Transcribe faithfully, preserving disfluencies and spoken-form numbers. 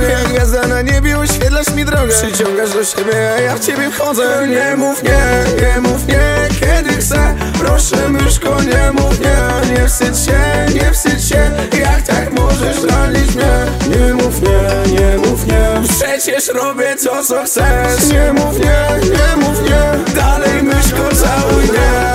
ciebie jak gwiazda na niebie, oświetlasz mi drogę. Przyciągasz do siebie, a ja w ciebie wchodzę. Nie mów nie, nie mów nie, kiedy chcę. Proszę myszko, nie mów nie. Nie wstydź się, nie wstydź się. Jak tak możesz ranić mnie? Nie mów nie, nie mów nie. Przecież robię to co chcesz. Nie mów nie, nie mów nie. Dalej myszko, całuj mnie.